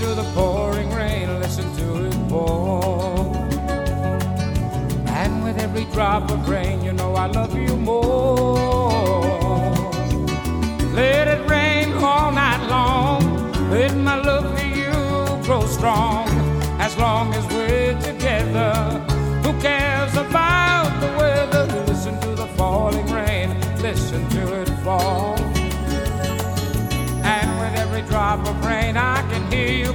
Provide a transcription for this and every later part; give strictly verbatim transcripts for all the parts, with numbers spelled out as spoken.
to the pouring rain, listen to it pour. And with every drop of rain, you know I love you more. Let it rain all night long, let my love for you grow strong. As long as we're together, who cares about the weather? Listen to the falling rain, listen to it fall. And with every drop of rain, I can hear you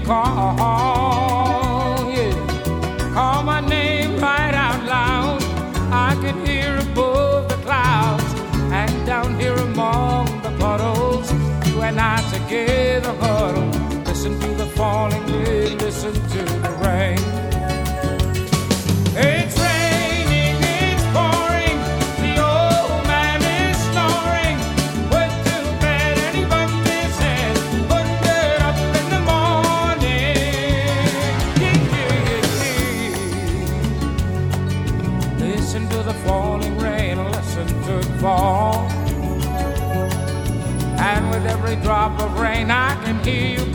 call, yeah. Call my name right out loud. I can hear above the clouds and down here among the puddles. You and I together huddle. Listen to the falling rain, listen to the rain. It's raining, it's pouring, the old man is snoring. Went to bed and he bumped his head, couldn't get up in the morning. Yeah, yeah, yeah. Listen to the falling rain, listen to it fall. And with every drop of rain, I can hear you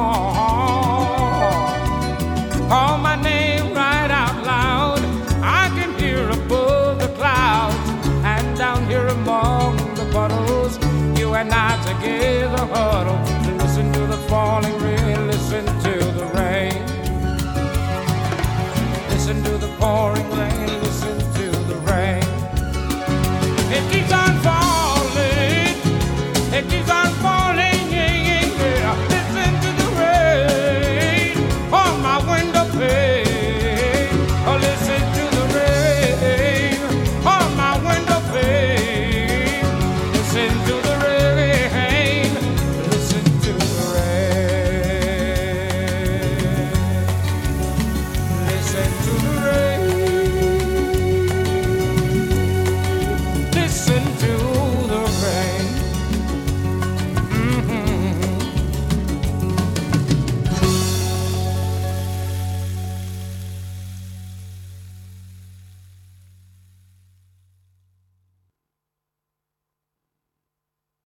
call. Call my name right out loud. I can hear above the clouds and down here among the puddles. You and I together huddle.